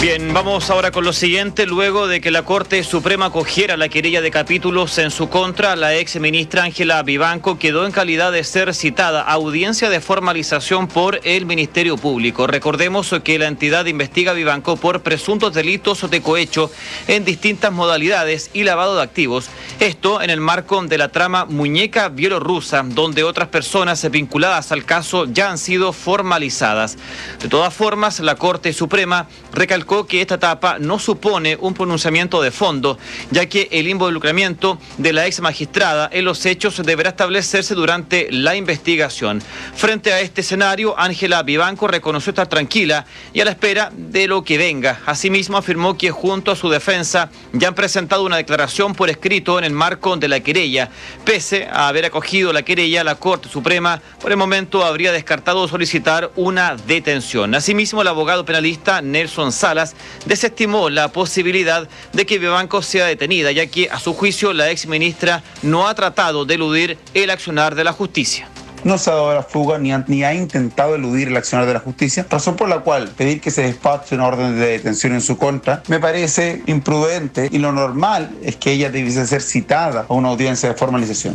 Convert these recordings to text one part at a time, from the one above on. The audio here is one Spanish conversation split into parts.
Bien, vamos ahora con lo siguiente. Luego de que la Corte Suprema acogiera la querella de capítulos en su contra, la ex ministra Ángela Vivanco quedó en calidad de ser citada a audiencia de formalización por el Ministerio Público. Recordemos que la entidad investiga a Vivanco por presuntos delitos de cohecho en distintas modalidades y lavado de activos. Esto en el marco de la trama Muñeca Bielorrusa, donde otras personas vinculadas al caso ya han sido formalizadas. De todas formas, la Corte Suprema recalcó que esta etapa no supone un pronunciamiento de fondo, ya que el involucramiento de la ex magistrada en los hechos deberá establecerse durante la investigación. Frente a este escenario, Ángela Vivanco reconoció estar tranquila y a la espera de lo que venga. Asimismo, afirmó que junto a su defensa ya han presentado una declaración por escrito en el marco de la querella. Pese a haber acogido la querella, la Corte Suprema por el momento habría descartado solicitar una detención. Asimismo, el abogado penalista Nelson Salas desestimó la posibilidad de que Vivanco sea detenida, ya que a su juicio la ex ministra no ha tratado de eludir el accionar de la justicia. No se ha dado la fuga ni ha intentado eludir el accionar de la justicia, razón por la cual pedir que se despache una orden de detención en su contra me parece imprudente, y lo normal es que ella debiese ser citada a una audiencia de formalización.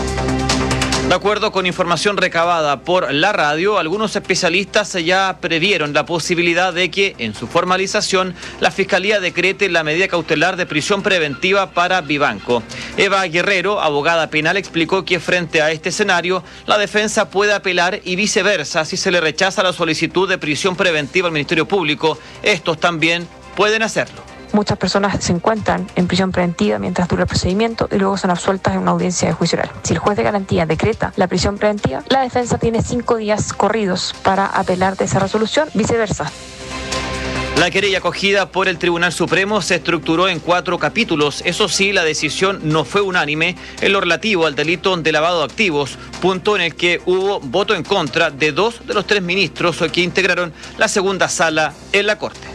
De acuerdo con información recabada por la radio, algunos especialistas ya previeron la posibilidad de que en su formalización la Fiscalía decrete la medida cautelar de prisión preventiva para Vivanco. Eva Guerrero, abogada penal, explicó que frente a este escenario la defensa puede apelar y viceversa si se le rechaza la solicitud de prisión preventiva al Ministerio Público. Estos también pueden hacerlo. Muchas personas se encuentran en prisión preventiva mientras dura el procedimiento y luego son absueltas en una audiencia de juicio oral. Si el juez de garantía decreta la prisión preventiva, la defensa tiene 5 días corridos para apelar de esa resolución, viceversa. La querella acogida por el Tribunal Supremo se estructuró en 4 capítulos. Eso sí, la decisión no fue unánime en lo relativo al delito de lavado de activos, punto en el que hubo voto en contra de 2 de los 3 ministros que integraron la segunda sala en la Corte.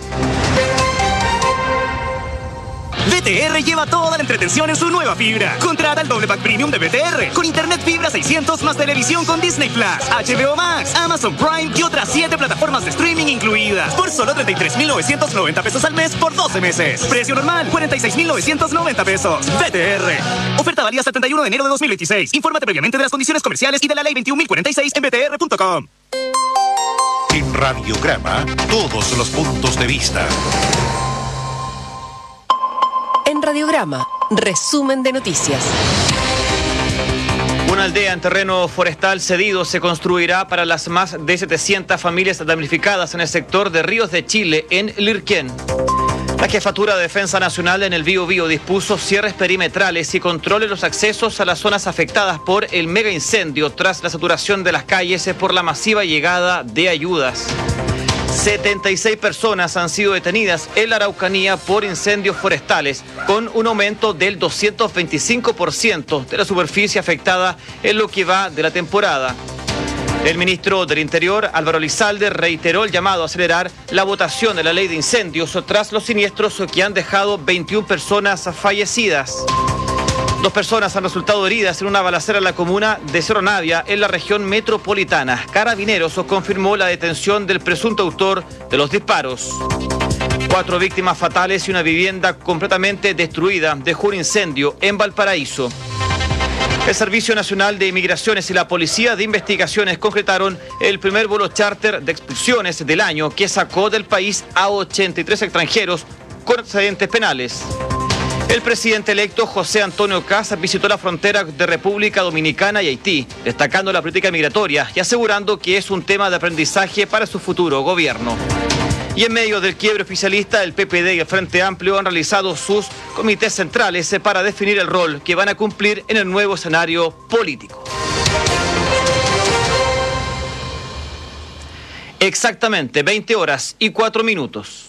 BTR lleva toda la entretención en su nueva fibra. Contrata el doble pack premium de BTR con internet fibra 600 más televisión con Disney Plus, HBO Max, Amazon Prime y otras 7 plataformas de streaming incluidas por solo 33,990 pesos al mes por 12 meses. Precio normal 46,990 pesos. BTR. Oferta válida hasta el 31 de enero de 2026. Infórmate previamente de las condiciones comerciales y de la ley 21.046 en btr.com. En Radiograma, todos los puntos de vista. En Radiograma, resumen de noticias. Una aldea en terreno forestal cedido se construirá para las más de 700 familias damnificadas en el sector de Ríos de Chile, en Lirquén. La Jefatura de Defensa Nacional en el Biobío dispuso cierres perimetrales y controle los accesos a las zonas afectadas por el mega incendio tras la saturación de las calles por la masiva llegada de ayudas. 76 personas han sido detenidas en la Araucanía por incendios forestales, con un aumento del 225% de la superficie afectada en lo que va de la temporada. El ministro del Interior, Álvaro Elizalde, reiteró el llamado a acelerar la votación de la ley de incendios tras los siniestros que han dejado 21 personas fallecidas. 2 personas han resultado heridas en una balacera en la comuna de Cerro Navia, en la región metropolitana. Carabineros confirmó la detención del presunto autor de los disparos. 4 víctimas fatales y una vivienda completamente destruida dejó un incendio en Valparaíso. El Servicio Nacional de Inmigraciones y la Policía de Investigaciones concretaron el primer vuelo charter de expulsiones del año que sacó del país a 83 extranjeros con antecedentes penales. El presidente electo José Antonio Kast visitó la frontera de República Dominicana y Haití, destacando la política migratoria y asegurando que es un tema de aprendizaje para su futuro gobierno. Y en medio del quiebre oficialista, el PPD y el Frente Amplio han realizado sus comités centrales para definir el rol que van a cumplir en el nuevo escenario político. Exactamente 20:04.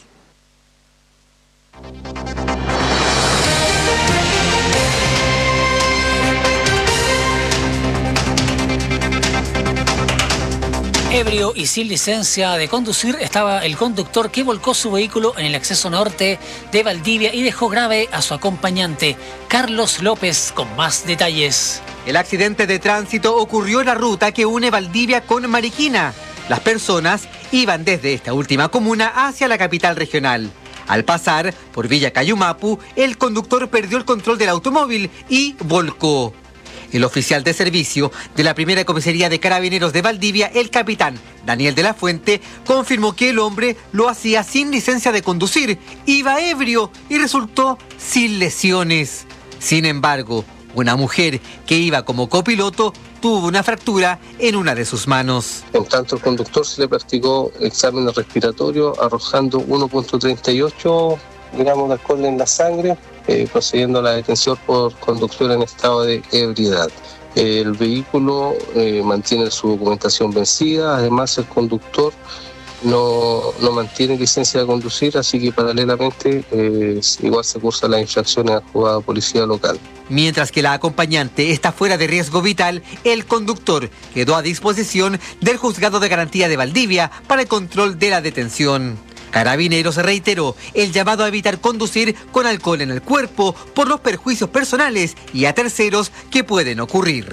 Ebrio y sin licencia de conducir estaba el conductor que volcó su vehículo en el acceso norte de Valdivia y dejó grave a su acompañante, Carlos López, con más detalles. El accidente de tránsito ocurrió en la ruta que une Valdivia con Mariquina. Las personas iban desde esta última comuna hacia la capital regional. Al pasar por Villa Cayumapu, el conductor perdió el control del automóvil y volcó. El oficial de servicio de la primera comisaría de Carabineros de Valdivia, el capitán Daniel de la Fuente, confirmó que el hombre lo hacía sin licencia de conducir, iba ebrio y resultó sin lesiones. Sin embargo, una mujer que iba como copiloto tuvo una fractura en una de sus manos. En tanto, al conductor se le practicó examen respiratorio arrojando 1.38 gramos de alcohol en la sangre, procediendo a la detención por conducción en estado de ebriedad. El vehículo mantiene su documentación vencida, además el conductor no mantiene licencia de conducir, así que paralelamente igual se cursan las infracciones a juzgado de policía local. Mientras que la acompañante está fuera de riesgo vital, el conductor quedó a disposición del Juzgado de Garantía de Valdivia para el control de la detención. Carabineros reiteró el llamado a evitar conducir con alcohol en el cuerpo por los perjuicios personales y a terceros que pueden ocurrir.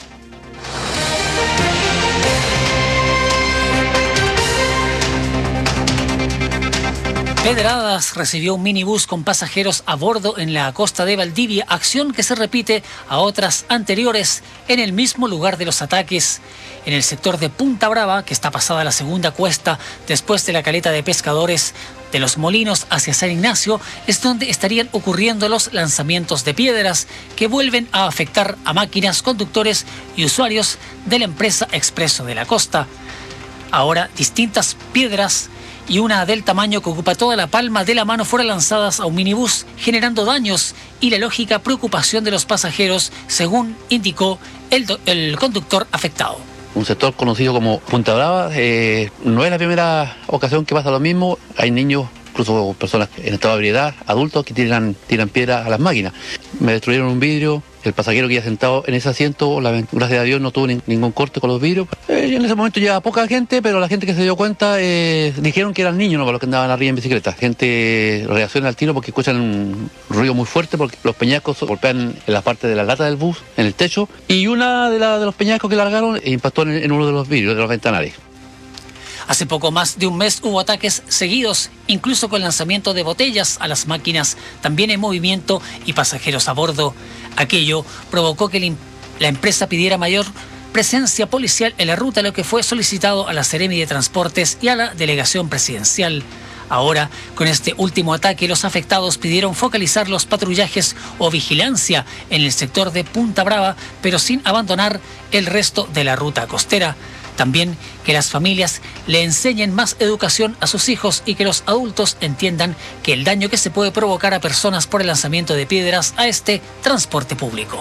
Pedradas recibió un minibús con pasajeros a bordo en la costa de Valdivia, acción que se repite a otras anteriores en el mismo lugar de los ataques. En el sector de Punta Brava, que está pasada la segunda cuesta después de la caleta de pescadores de Los Molinos hacia San Ignacio, es donde estarían ocurriendo los lanzamientos de piedras que vuelven a afectar a máquinas, conductores y usuarios de la empresa Expreso de la Costa. Ahora, distintas piedras y una del tamaño que ocupa toda la palma de la mano fueron lanzadas a un minibús, generando daños y la lógica preocupación de los pasajeros, según indicó el conductor afectado. Un sector conocido como Punta Brava, no es la primera ocasión que pasa lo mismo. Hay niños, incluso personas en estado de ebriedad, adultos que tiran piedras a las máquinas. Me destruyeron un vidrio. El pasajero que iba sentado en ese asiento, gracias a Dios, no tuvo ningún corte con los vidrios. En ese momento ya poca gente, pero la gente que se dio cuenta dijeron que eran niños, no, para los que andaban arriba en bicicleta. Gente reacciona al tiro porque escuchan un ruido muy fuerte, porque los peñascos golpean en la parte de la lata del bus, en el techo, y una de los peñascos que largaron impactó en uno de los vidrios de los ventanales. Hace poco más de un mes hubo ataques seguidos, incluso con lanzamiento de botellas a las máquinas, también en movimiento y pasajeros a bordo. Aquello provocó que la empresa pidiera mayor presencia policial en la ruta, lo que fue solicitado a la Seremi de Transportes y a la delegación presidencial. Ahora, con este último ataque, los afectados pidieron focalizar los patrullajes o vigilancia en el sector de Punta Brava, pero sin abandonar el resto de la ruta costera. También que las familias le enseñen más educación a sus hijos y que los adultos entiendan que el daño que se puede provocar a personas por el lanzamiento de piedras a este transporte público.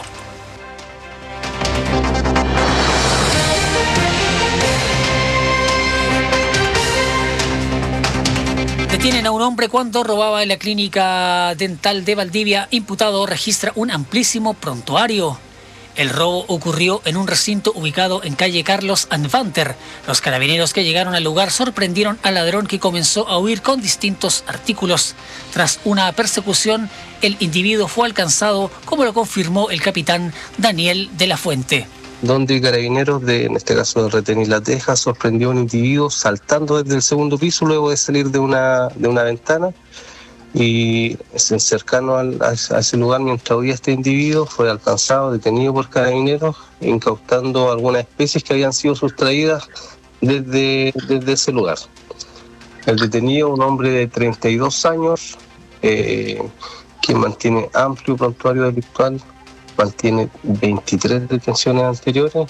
Detienen a un hombre cuando robaba en la clínica dental de Valdivia. Imputado registra un amplísimo prontuario. El robo ocurrió en un recinto ubicado en calle Carlos Anfanter. Los carabineros que llegaron al lugar sorprendieron al ladrón, que comenzó a huir con distintos artículos. Tras una persecución, el individuo fue alcanzado, como lo confirmó el capitán Daniel de la Fuente. Donde carabineros, en este caso de Retén La Teja, sorprendió a un individuo saltando desde el segundo piso luego de salir de una ventana. Y cercano a ese lugar, mientras huía este individuo, fue alcanzado, detenido por carabineros, incautando algunas especies que habían sido sustraídas desde ese lugar. El detenido, un hombre de 32 años, que mantiene amplio prontuario delictual, mantiene 23 detenciones anteriores.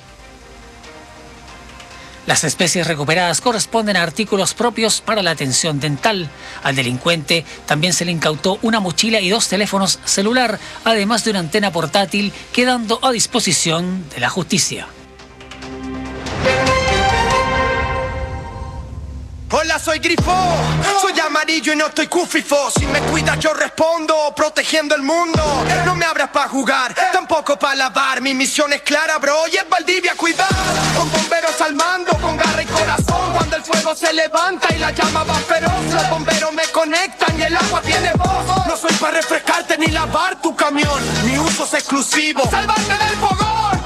Las especies recuperadas corresponden a artículos propios para la atención dental. Al delincuente también se le incautó una mochila y 2 teléfonos celular, además de una antena portátil, quedando a disposición de la justicia. Hola, soy Grifo, soy amarillo y no estoy cufrifo. Si me cuidas yo respondo, protegiendo el mundo. No me abras pa' jugar, tampoco pa' lavar. Mi misión es clara, bro, y es Valdivia cuidar. Con bomberos al mando, con garra y corazón. Cuando el fuego se levanta y la llama va feroz, los bomberos me conectan y el agua tiene voz. No soy pa' refrescarte ni lavar tu camión, mi uso es exclusivo, salvarte del fogón.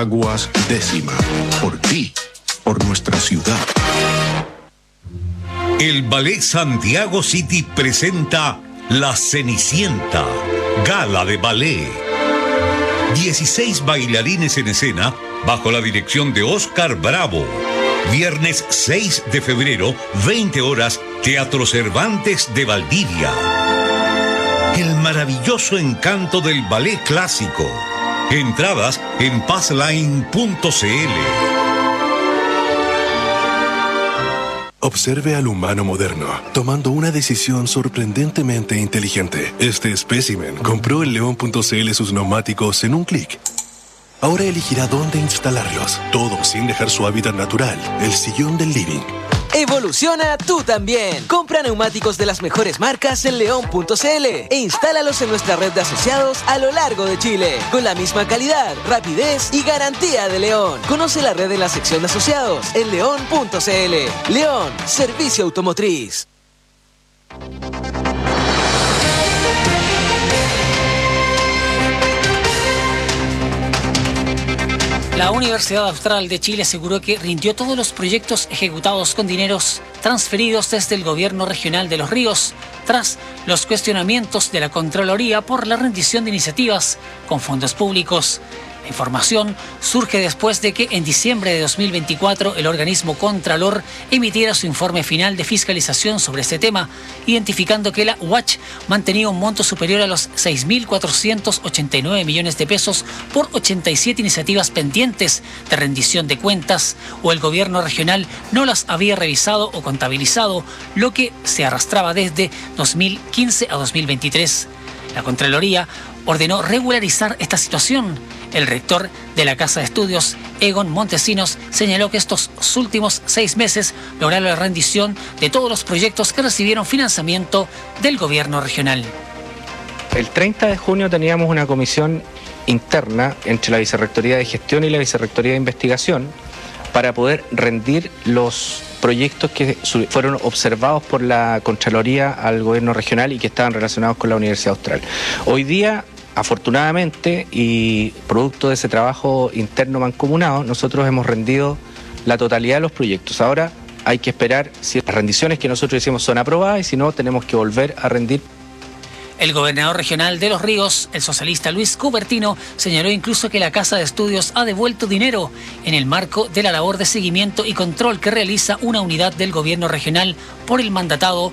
Aguas Décima, por ti, por nuestra ciudad. El Ballet Santiago City presenta La Cenicienta, gala de ballet. 16 bailarines en escena bajo la dirección de Oscar Bravo. Viernes 6 de febrero, 20 horas, Teatro Cervantes de Valdivia. El maravilloso encanto del ballet clásico. Entradas en passline.cl. Observe al humano moderno, tomando una decisión sorprendentemente inteligente. Este espécimen compró en león.cl sus neumáticos en un clic. Ahora elegirá dónde instalarlos, todo sin dejar su hábitat natural, el sillón del living. Evoluciona tú también. Compra neumáticos de las mejores marcas en león.cl e instálalos en nuestra red de asociados a lo largo de Chile, con la misma calidad, rapidez y garantía de León. Conoce la red en la sección de asociados en león.cl. León, servicio automotriz. La Universidad Austral de Chile aseguró que rindió todos los proyectos ejecutados con dineros transferidos desde el gobierno regional de Los Ríos, tras los cuestionamientos de la Contraloría por la rendición de iniciativas con fondos públicos. La información surge después de que en diciembre de 2024 el organismo Contralor emitiera su informe final de fiscalización sobre este tema, identificando que la UACH mantenía un monto superior a los 6.489 millones de pesos por 87 iniciativas pendientes de rendición de cuentas, o el gobierno regional no las había revisado o contabilizado, lo que se arrastraba desde 2015 a 2023. La Contraloría ordenó regularizar esta situación. El rector de la Casa de Estudios, Egon Montesinos, señaló que estos últimos 6 meses lograron la rendición de todos los proyectos que recibieron financiamiento del gobierno regional. El 30 de junio teníamos una comisión interna entre la Vicerrectoría de Gestión y la Vicerrectoría de Investigación para poder rendir los proyectos que fueron observados por la Contraloría al gobierno regional y que estaban relacionados con la Universidad Austral. Hoy día, afortunadamente, y producto de ese trabajo interno mancomunado, nosotros hemos rendido la totalidad de los proyectos. Ahora hay que esperar si las rendiciones que nosotros hicimos son aprobadas y si no, tenemos que volver a rendir. El gobernador regional de Los Ríos, el socialista Luis Cubertino, señaló incluso que la Casa de Estudios ha devuelto dinero en el marco de la labor de seguimiento y control que realiza una unidad del gobierno regional por lo mandatado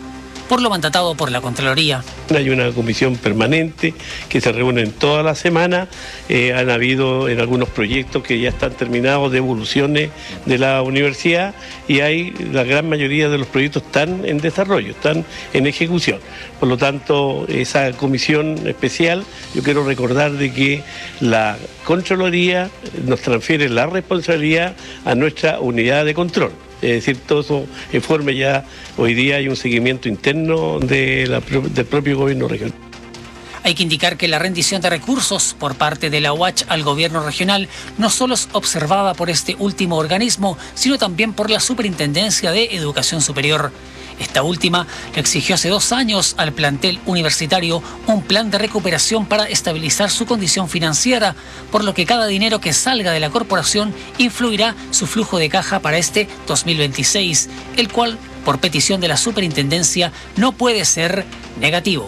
por la Contraloría. Hay una comisión permanente que se reúne toda la semana. Han habido en algunos proyectos que ya están terminados de evoluciones de la universidad y la gran mayoría de los proyectos están en desarrollo, están en ejecución. Por lo tanto, esa comisión especial, yo quiero recordar de que la Contraloría nos transfiere la responsabilidad a nuestra unidad de control. Es decir, todo eso informe ya, hoy día hay un seguimiento interno del propio gobierno regional. Hay que indicar que la rendición de recursos por parte de la UACH al gobierno regional no solo es observada por este último organismo, sino también por la Superintendencia de Educación Superior. Esta última le exigió hace 2 años al plantel universitario un plan de recuperación para estabilizar su condición financiera, por lo que cada dinero que salga de la corporación influirá su flujo de caja para este 2026, el cual, por petición de la Superintendencia, no puede ser negativo.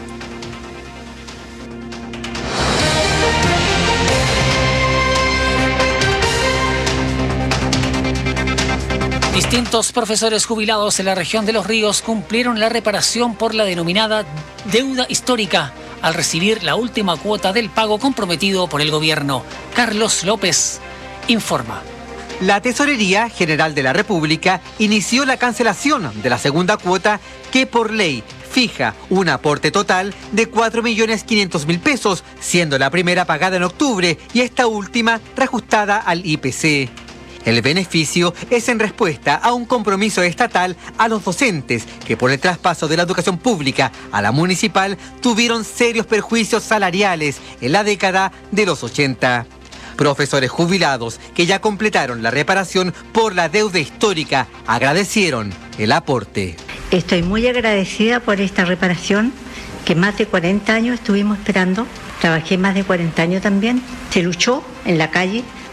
Distintos profesores jubilados en la región de Los Ríos cumplieron la reparación por la denominada deuda histórica al recibir la última cuota del pago comprometido por el gobierno. Carlos López informa. La Tesorería General de la República inició la cancelación de la segunda cuota que por ley fija un aporte total de 4.500.000 pesos, siendo la primera pagada en octubre y esta última reajustada al IPC. El beneficio es en respuesta a un compromiso estatal a los docentes que por el traspaso de la educación pública a la municipal tuvieron serios perjuicios salariales en la década de los 80. Profesores jubilados que ya completaron la reparación por la deuda histórica agradecieron el aporte. Estoy muy agradecida por esta reparación que más de 40 años estuvimos esperando. Trabajé más de 40 años también. Se luchó en la calle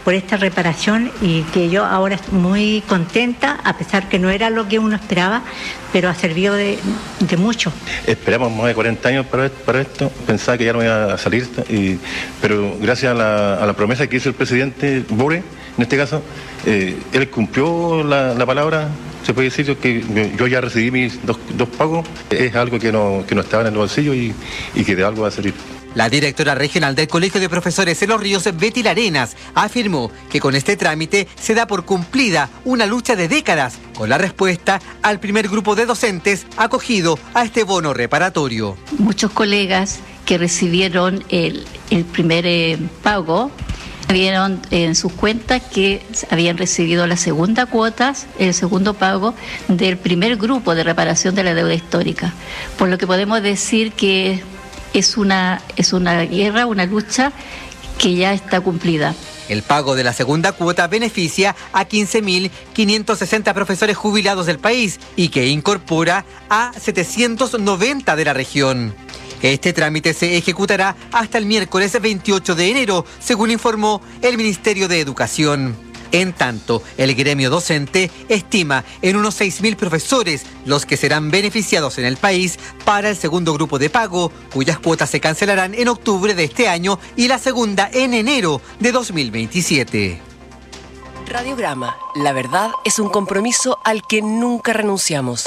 por esta reparación y que yo ahora estoy muy contenta, a pesar que no era lo que uno esperaba, pero ha servido de mucho. Esperamos más de 40 años para esto, pensaba que ya no iba a salir, pero gracias a la promesa que hizo el presidente Bore, en este caso, él cumplió la palabra. Se puede decir que yo ya recibí mis dos pagos, es algo que no estaba en el bolsillo y que de algo va a salir. La directora regional del Colegio de Profesores de Los Ríos, Betty Larenas, afirmó que con este trámite se da por cumplida una lucha de décadas con la respuesta al primer grupo de docentes acogido a este bono reparatorio. Muchos colegas que recibieron el primer pago vieron en sus cuentas que habían recibido la segunda cuota, el segundo pago del primer grupo de reparación de la deuda histórica. Por lo que podemos decir que es una guerra, una lucha que ya está cumplida. El pago de la segunda cuota beneficia a 15.560 profesores jubilados del país y que incorpora a 790 de la región. Este trámite se ejecutará hasta el miércoles 28 de enero, según informó el Ministerio de Educación. En tanto, el gremio docente estima en unos 6.000 profesores los que serán beneficiados en el país para el segundo grupo de pago, cuyas cuotas se cancelarán en octubre de este año y la segunda en enero de 2027. Radiograma, la verdad es un compromiso al que nunca renunciamos.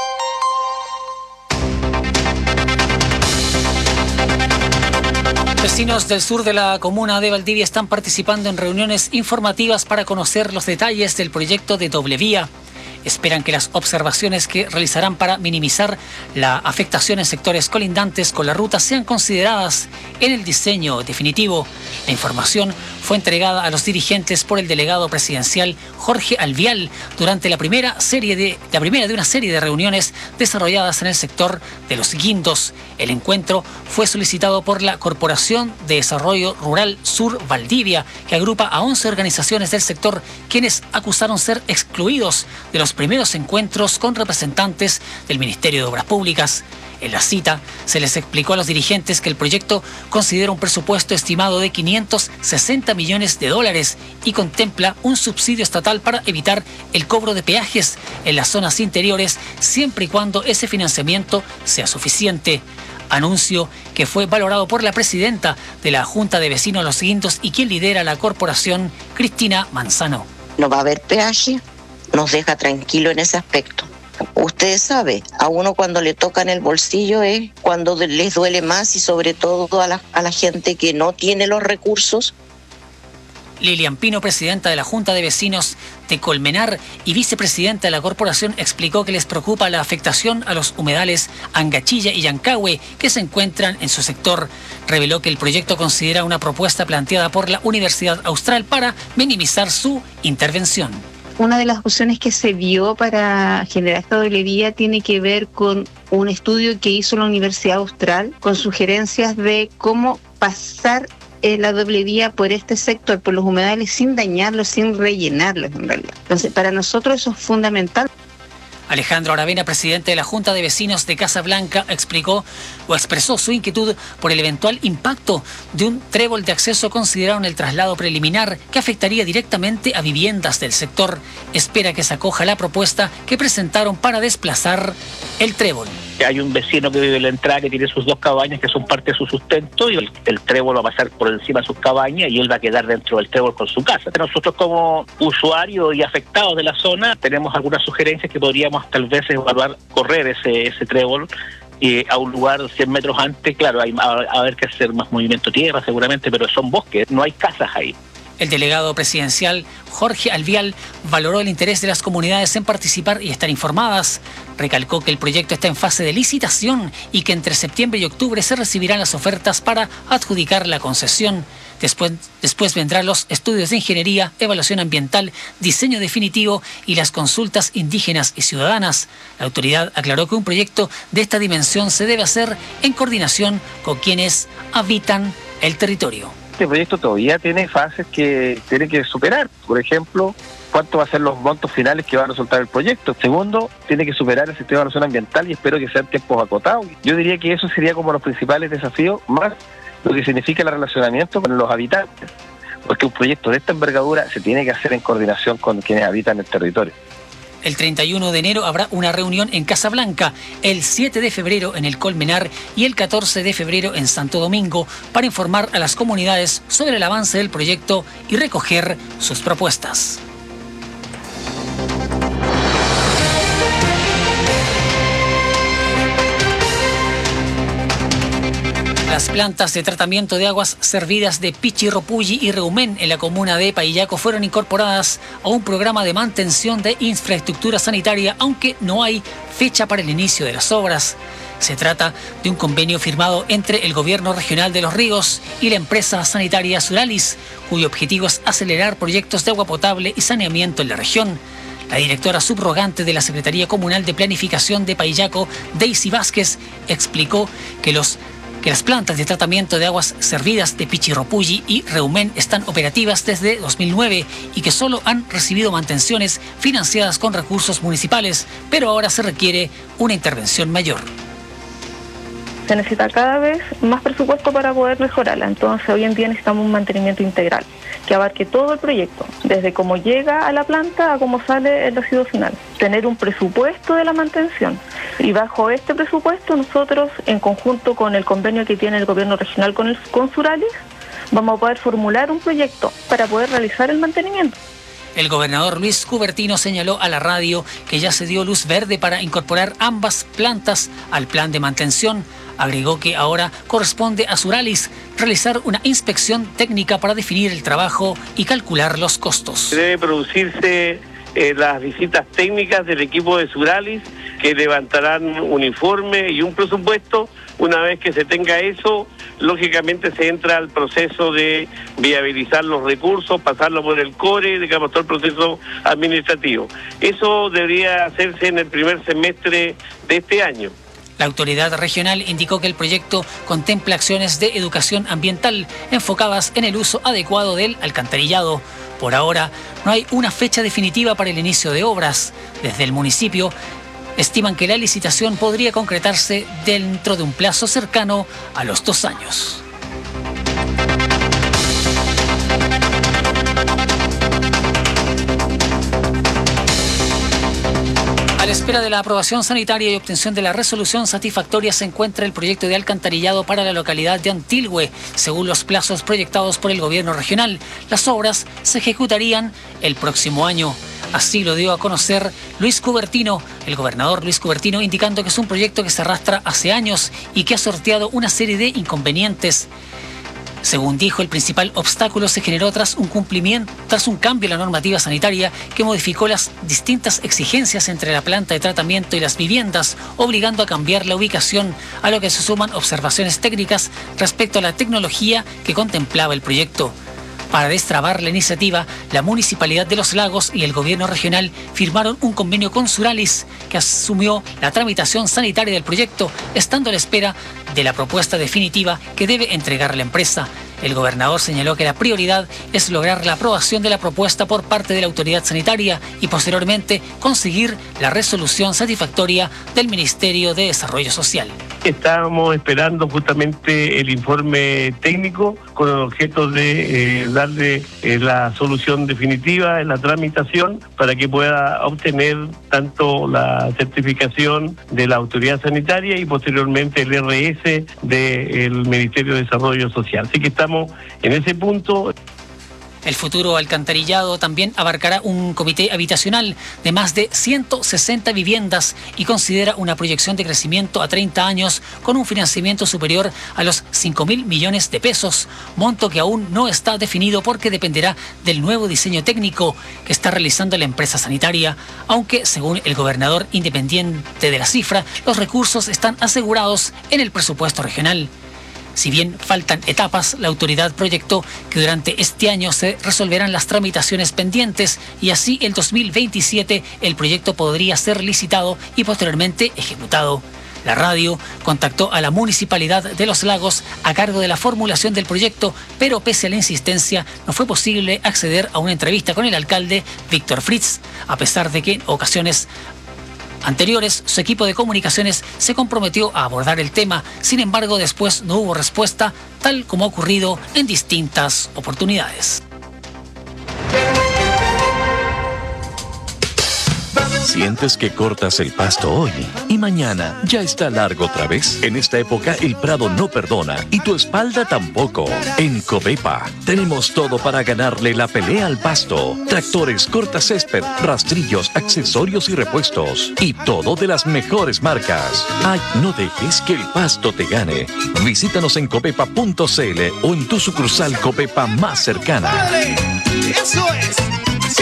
Vecinos del sur de la comuna de Valdivia están participando en reuniones informativas para conocer los detalles del proyecto de doble vía. Esperan que las observaciones que realizarán para minimizar la afectación en sectores colindantes con la ruta sean consideradas en el diseño definitivo. La información fue entregada a los dirigentes por el delegado presidencial Jorge Alvial durante la primera de una serie de reuniones desarrolladas en el sector de Los Guindos. El encuentro fue solicitado por la Corporación de Desarrollo Rural Sur Valdivia, que agrupa a 11 organizaciones del sector, quienes acusaron ser excluidos de los primeros encuentros con representantes del Ministerio de Obras Públicas. En la cita se les explicó a los dirigentes que el proyecto considera un presupuesto estimado de 560 millones de dólares y contempla un subsidio estatal para evitar el cobro de peajes en las zonas interiores, siempre y cuando ese financiamiento sea suficiente. Anuncio que fue valorado por la presidenta de la Junta de Vecinos Los Guindos y quien lidera la corporación, Cristina Manzano. No va a haber peaje, nos deja tranquilo en ese aspecto. Usted sabe, a uno cuando le toca en el bolsillo es cuando les duele más y sobre todo a la gente que no tiene los recursos. Lilian Pino, presidenta de la Junta de Vecinos de Colmenar y vicepresidenta de la corporación, explicó que les preocupa la afectación a los humedales Angachilla y Yancahue que se encuentran en su sector. Reveló que el proyecto considera una propuesta planteada por la Universidad Austral para minimizar su intervención. Una de las opciones que se vio para generar esta doble vía tiene que ver con un estudio que hizo la Universidad Austral con sugerencias de cómo pasar la doble vía por este sector, por los humedales, sin dañarlos, sin rellenarlos en realidad. Entonces, para nosotros eso es fundamental. Alejandro Aravena, presidente de la Junta de Vecinos de Casablanca, expresó su inquietud por el eventual impacto de un trébol de acceso considerado en el traslado preliminar que afectaría directamente a viviendas del sector. Espera que se acoja la propuesta que presentaron para desplazar el trébol. Hay un vecino que vive en la entrada que tiene sus 2 cabañas que son parte de su sustento y el trébol va a pasar por encima de sus cabañas y él va a quedar dentro del trébol con su casa. Nosotros como usuarios y afectados de la zona tenemos algunas sugerencias que podríamos tal vez evaluar correr ese trébol a un lugar 100 metros antes. Claro, hay a haber que hacer más movimiento tierra seguramente, pero son bosques, no hay casas ahí. El delegado presidencial Jorge Alvial valoró el interés de las comunidades en participar y estar informadas. Recalcó que el proyecto está en fase de licitación y que entre septiembre y octubre se recibirán las ofertas para adjudicar la concesión. Después vendrán los estudios de ingeniería, evaluación ambiental, diseño definitivo y las consultas indígenas y ciudadanas. La autoridad aclaró que un proyecto de esta dimensión se debe hacer en coordinación con quienes habitan el territorio. Este proyecto todavía tiene fases que tiene que superar. Por ejemplo, cuánto va a ser los montos finales que va a resultar el proyecto. Segundo, tiene que superar el sistema de evaluación ambiental y espero que sean tiempos acotados. Yo diría que eso sería como los principales desafíos, más lo que significa el relacionamiento con los habitantes. porque un proyecto de esta envergadura se tiene que hacer en coordinación con quienes habitan el territorio. El 31 de enero habrá una reunión en Casablanca, el 7 de febrero en el Colmenar y el 14 de febrero en Santo Domingo para informar a las comunidades sobre el avance del proyecto y recoger sus propuestas. Las plantas de tratamiento de aguas servidas de Pichirropulli y Reumén en la comuna de Paillaco fueron incorporadas a un programa de mantención de infraestructura sanitaria, aunque no hay fecha para el inicio de las obras. Se trata de un convenio firmado entre el Gobierno Regional de Los Ríos y la empresa sanitaria Suralis, cuyo objetivo es acelerar proyectos de agua potable y saneamiento en la región. La directora subrogante de la Secretaría Comunal de Planificación de Paillaco, Daisy Vázquez, explicó que las plantas de tratamiento de aguas servidas de Pichirropulli y Reumén están operativas desde 2009 y que solo han recibido mantenciones financiadas con recursos municipales, pero ahora se requiere una intervención mayor. Se necesita cada vez más presupuesto para poder mejorarla, entonces hoy en día necesitamos un mantenimiento integral que abarque todo el proyecto, desde cómo llega a la planta a cómo sale el residuo final. Tener un presupuesto de la mantención y bajo este presupuesto nosotros, en conjunto con el convenio que tiene el gobierno regional con Suralis, vamos a poder formular un proyecto para poder realizar el mantenimiento. El gobernador Luis Cubertino señaló a la radio que ya se dio luz verde para incorporar ambas plantas al plan de mantención. Agregó que ahora corresponde a Suralis realizar una inspección técnica para definir el trabajo y calcular los costos. Debe producirse las visitas técnicas del equipo de Suralis, que levantarán un informe y un presupuesto. Una vez que se tenga eso, lógicamente se entra al proceso de viabilizar los recursos, pasarlo por el CORE, digamos, todo el proceso administrativo. Eso debería hacerse en el primer semestre de este año. La autoridad regional indicó que el proyecto contempla acciones de educación ambiental enfocadas en el uso adecuado del alcantarillado. Por ahora, no hay una fecha definitiva para el inicio de obras. Desde el municipio estiman que la licitación podría concretarse dentro de un plazo cercano a los 2 años. A la espera de la aprobación sanitaria y obtención de la resolución satisfactoria se encuentra el proyecto de alcantarillado para la localidad de Antilhue. Según los plazos proyectados por el gobierno regional, las obras se ejecutarían el próximo año. Así lo dio a conocer Luis Cubertino, el gobernador Luis Cubertino, indicando que es un proyecto que se arrastra hace años y que ha sorteado una serie de inconvenientes. Según dijo, el principal obstáculo se generó tras un cambio en la normativa sanitaria que modificó las distintas exigencias entre la planta de tratamiento y las viviendas, obligando a cambiar la ubicación, a lo que se suman observaciones técnicas respecto a la tecnología que contemplaba el proyecto. Para destrabar la iniciativa, la Municipalidad de Los Lagos y el Gobierno Regional firmaron un convenio con Suralis que asumió la tramitación sanitaria del proyecto, estando a la espera de la propuesta definitiva que debe entregar la empresa. El gobernador señaló que la prioridad es lograr la aprobación de la propuesta por parte de la autoridad sanitaria y posteriormente conseguir la resolución satisfactoria del Ministerio de Desarrollo Social. Estábamos esperando justamente el informe técnico con el objeto de darle la solución definitiva en la tramitación para que pueda obtener tanto la certificación de la autoridad sanitaria y posteriormente el RS del Ministerio de Desarrollo Social. Así que estamos en ese punto. El futuro alcantarillado también abarcará un comité habitacional de más de 160 viviendas y considera una proyección de crecimiento a 30 años con un financiamiento superior a los 5.000 millones de pesos, monto que aún no está definido porque dependerá del nuevo diseño técnico que está realizando la empresa sanitaria, aunque según el gobernador independiente de la cifra, los recursos están asegurados en el presupuesto regional. Si bien faltan etapas, la autoridad proyectó que durante este año se resolverán las tramitaciones pendientes y así el 2027 el proyecto podría ser licitado y posteriormente ejecutado. La radio contactó a la Municipalidad de Los Lagos a cargo de la formulación del proyecto, pero pese a la insistencia no fue posible acceder a una entrevista con el alcalde Víctor Fritz, a pesar de que en ocasiones anteriores, su equipo de comunicaciones se comprometió a abordar el tema. Sin embargo, después no hubo respuesta, tal como ha ocurrido en distintas oportunidades. ¿Sientes que cortas el pasto hoy y mañana ya está largo otra vez? En esta época el prado no perdona y tu espalda tampoco. En Covepa tenemos todo para ganarle la pelea al pasto. Tractores, cortacésped, rastrillos, accesorios y repuestos. Y todo de las mejores marcas. Ay, no dejes que el pasto te gane. Visítanos en covepa.cl o en tu sucursal Covepa más cercana. ¡Eso es! ¡Sí!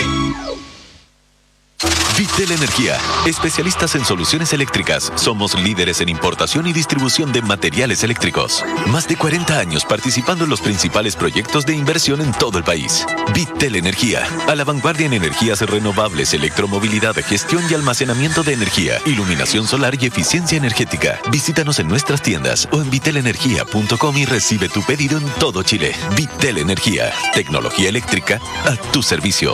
Vitel Energía, especialistas en soluciones eléctricas. Somos líderes en importación y distribución de materiales eléctricos. Más de 40 años participando en los principales proyectos de inversión en todo el país. Vitel Energía, a la vanguardia en energías renovables, electromovilidad, gestión y almacenamiento de energía, iluminación solar y eficiencia energética. Visítanos en nuestras tiendas o en vitelenergia.com y recibe tu pedido en todo Chile. Vitel Energía, tecnología eléctrica a tu servicio.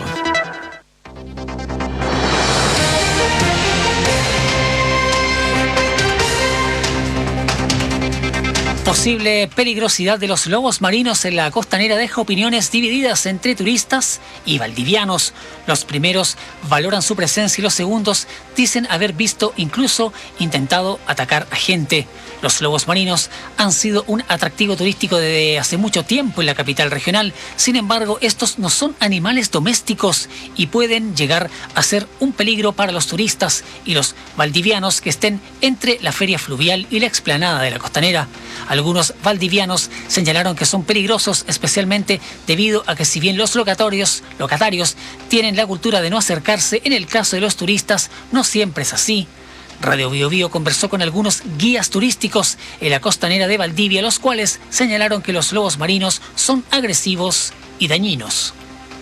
Posible peligrosidad de los lobos marinos en la costanera deja opiniones divididas entre turistas y valdivianos. Los primeros valoran su presencia y los segundos dicen haber visto, incluso intentado atacar a gente. Los lobos marinos han sido un atractivo turístico desde hace mucho tiempo en la capital regional. Sin embargo, estos no son animales domésticos y pueden llegar a ser un peligro para los turistas y los valdivianos que estén entre la feria fluvial y la explanada de la costanera. Algunos valdivianos señalaron que son peligrosos, especialmente debido a que si bien los locatarios tienen la cultura de no acercarse, en el caso de los turistas no siempre es así. Radio Bio Bio conversó con algunos guías turísticos en la costanera de Valdivia, los cuales señalaron que los lobos marinos son agresivos y dañinos.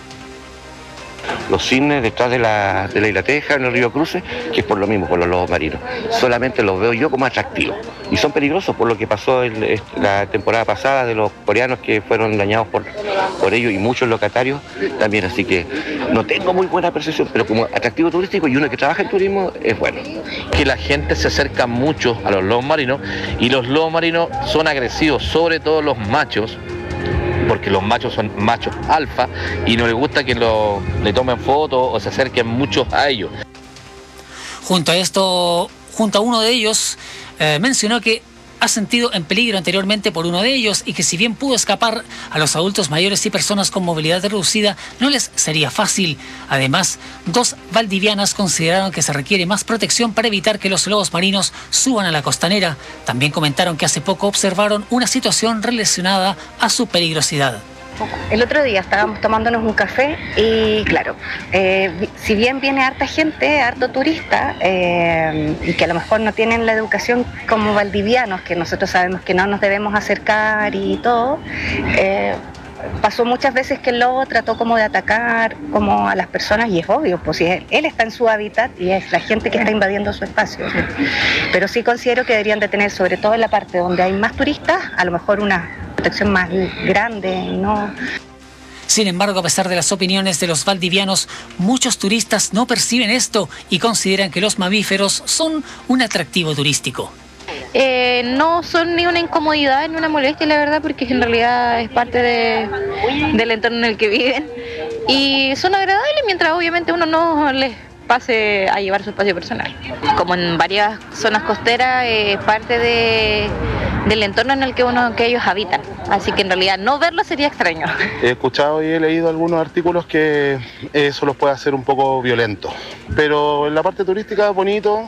Los cisnes detrás de la Isla Teja, en el río Cruce, que es por lo mismo, por los lobos marinos. Solamente los veo yo como atractivos. Y son peligrosos por lo que pasó la temporada pasada de los coreanos que fueron dañados por ellos y muchos locatarios también. Así que no tengo muy buena percepción, pero como atractivo turístico y uno que trabaja en turismo es bueno. Que la gente se acerca mucho a los lobos marinos y los lobos marinos son agresivos, sobre todo los machos, porque los machos son machos alfa y no les gusta que le tomen fotos o se acerquen muchos a ellos. Junto a uno de ellos, mencionó que ha sentido en peligro anteriormente por uno de ellos y que si bien pudo escapar, a los adultos mayores y personas con movilidad reducida no les sería fácil. Además, 2 valdivianas consideraron que se requiere más protección para evitar que los lobos marinos suban a la costanera. También comentaron que hace poco observaron una situación relacionada a su peligrosidad. El otro día estábamos tomándonos un café y claro, si bien viene harta gente, harto turista, y que a lo mejor no tienen la educación como valdivianos, que nosotros sabemos que no nos debemos acercar y todo, pasó muchas veces que el lobo trató como de atacar como a las personas y es obvio, pues si él está en su hábitat y es la gente que está invadiendo su espacio. Pero sí considero que deberían de tener, sobre todo en la parte donde hay más turistas, a lo mejor una protección más grande, ¿no? Sin embargo, a pesar de las opiniones de los valdivianos, muchos turistas no perciben esto y consideran que los mamíferos son un atractivo turístico. No son ni una incomodidad ni una molestia, la verdad, porque en realidad es parte del entorno en el que viven y son agradables mientras obviamente uno no les pase a llevar su espacio personal. Como en varias zonas costeras, parte del entorno en el que ellos habitan, así que en realidad no verlo sería extraño. He escuchado y he leído algunos artículos que eso los puede hacer un poco violentos, pero en la parte turística bonito.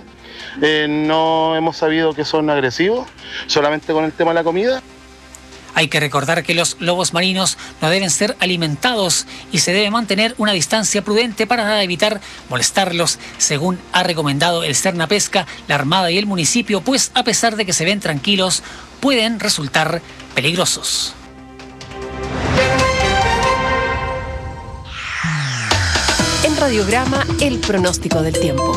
No hemos sabido que son agresivos, solamente con el tema de la comida. Hay que recordar que los lobos marinos no deben ser alimentados y se debe mantener una distancia prudente para evitar molestarlos, según ha recomendado el Cernapesca, la Armada y el municipio, pues a pesar de que se ven tranquilos, pueden resultar peligrosos. En Radiograma, el pronóstico del tiempo.